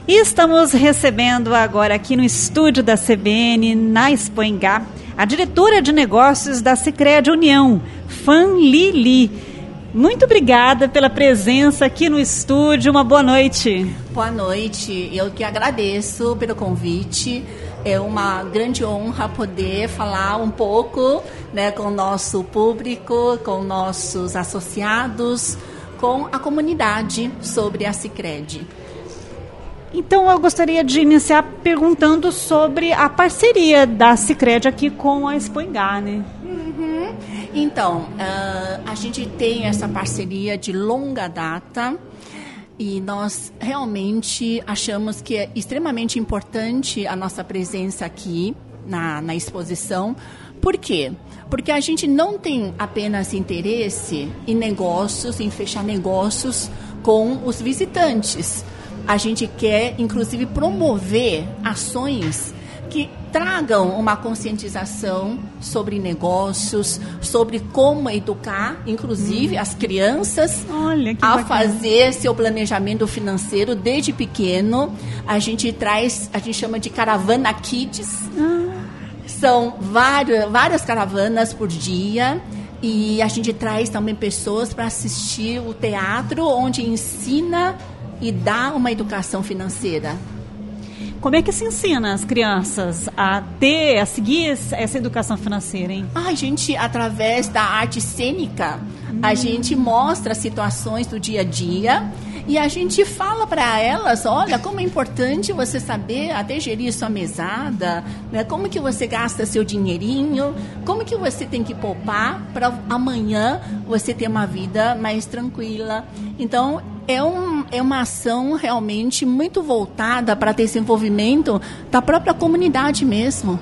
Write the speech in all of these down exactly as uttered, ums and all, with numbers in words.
E estamos recebendo agora aqui no estúdio da C B N, na Expoingá, a diretora de negócios da Sicredi União, Fan Li Li. Muito obrigada pela presença aqui no estúdio. Uma boa noite. Boa noite. Eu que agradeço pelo convite. É uma grande honra poder falar um pouco, né, com o nosso público, com nossos associados, com a comunidade sobre a Sicredi. Então, eu gostaria de iniciar perguntando sobre a parceria da Sicredi aqui com a Expoingá, né? Uhum. Então, uh, a gente tem essa parceria de longa data e nós realmente achamos que é extremamente importante a nossa presença aqui na, na exposição. Por quê? Porque a gente não tem apenas interesse em negócios, em fechar negócios com os visitantes. A gente quer, inclusive, promover ações que tragam uma conscientização sobre negócios, sobre como educar, inclusive, hum. as crianças Olha, que a bacana. fazer seu planejamento financeiro desde pequeno. A gente traz, a gente chama de Caravana Kids. Ah. São várias, várias caravanas por dia. E a gente traz também pessoas para assistir o teatro, onde ensina e dá uma educação financeira. Como é que se ensina as crianças a ter, a seguir essa educação financeira, hein? Ah, a gente, através da arte cênica, hum. a gente mostra situações do dia a dia e a gente fala para elas, olha, como é importante você saber até gerir sua mesada, né? Como que você gasta seu dinheirinho, como que você tem que poupar para amanhã você ter uma vida mais tranquila. Então, é, um, é uma ação realmente muito voltada para desenvolvimento da própria comunidade mesmo.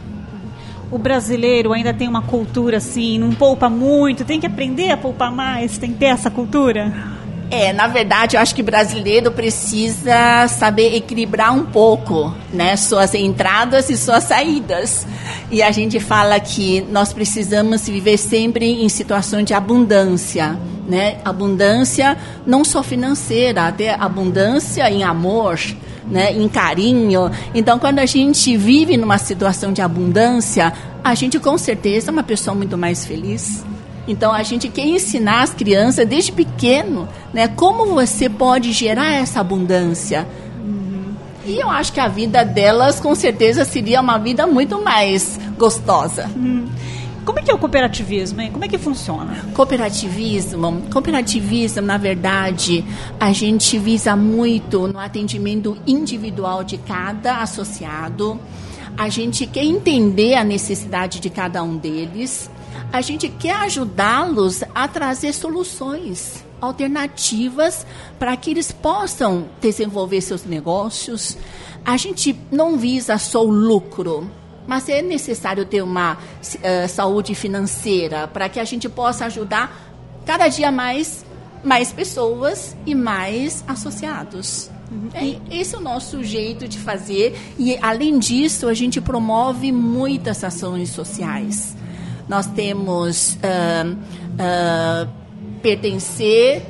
O brasileiro ainda tem uma cultura assim, não poupa muito, tem que aprender a poupar mais, tem que ter essa cultura? É, na verdade, eu acho que o brasileiro precisa saber equilibrar um pouco, né, suas entradas e suas saídas. E a gente fala que nós precisamos viver sempre em situações de abundância, né? Abundância não só financeira, até abundância em amor, né, em carinho. Então, quando a gente vive numa situação de abundância, a gente com certeza é uma pessoa muito mais feliz. Então, a gente quer ensinar as crianças desde pequeno, né, como você pode gerar essa abundância. Uhum. E eu acho que a vida delas, com certeza, seria uma vida muito mais gostosa. Uhum. Como é que é o cooperativismo, hein? Como é que funciona? Cooperativismo, cooperativismo, na verdade, a gente visa muito no atendimento individual de cada associado. A gente quer entender a necessidade de cada um deles. A gente quer ajudá-los a trazer soluções alternativas para que eles possam desenvolver seus negócios. A gente não visa só o lucro, mas é necessário ter uma uh, saúde financeira para que a gente possa ajudar cada dia mais, mais pessoas e mais associados. Uhum. É, esse é o nosso jeito de fazer e, além disso, a gente promove muitas ações sociais. Nós temos uh, uh, pertencer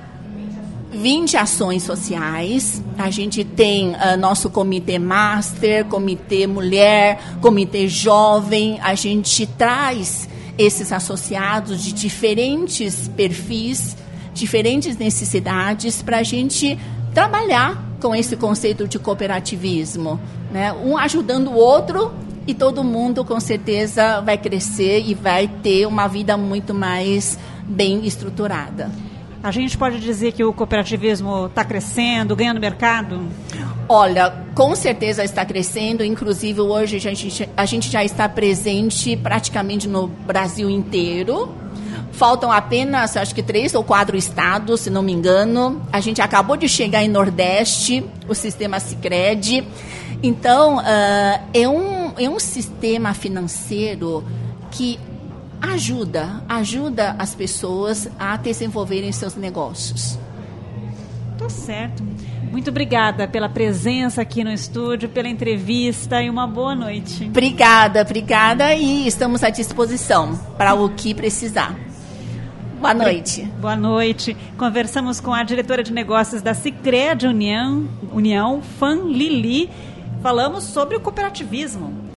vinte ações sociais. A gente tem uh, nosso comitê master, comitê mulher, comitê jovem. A gente traz esses associados de diferentes perfis, diferentes necessidades para a gente trabalhar com esse conceito de cooperativismo, né? Um ajudando o outro. E todo mundo, com certeza, vai crescer e vai ter uma vida muito mais bem estruturada. A gente pode dizer que o cooperativismo está crescendo, ganhando mercado? Olha, com certeza está crescendo. Inclusive, hoje a gente, a gente já está presente praticamente no Brasil inteiro. Faltam apenas, acho que três ou quatro estados, se não me engano. A gente acabou de chegar em Nordeste, o sistema Sicredi. Então, uh, é, um, é um sistema financeiro que ajuda, ajuda as pessoas a desenvolverem seus negócios. Tá certo. Muito obrigada pela presença aqui no estúdio, pela entrevista e uma boa noite. Obrigada, obrigada e estamos à disposição para o que precisar. Boa noite. Boa noite. Conversamos com a diretora de negócios da Sicredi União, União, Fan Lili. Falamos sobre o cooperativismo.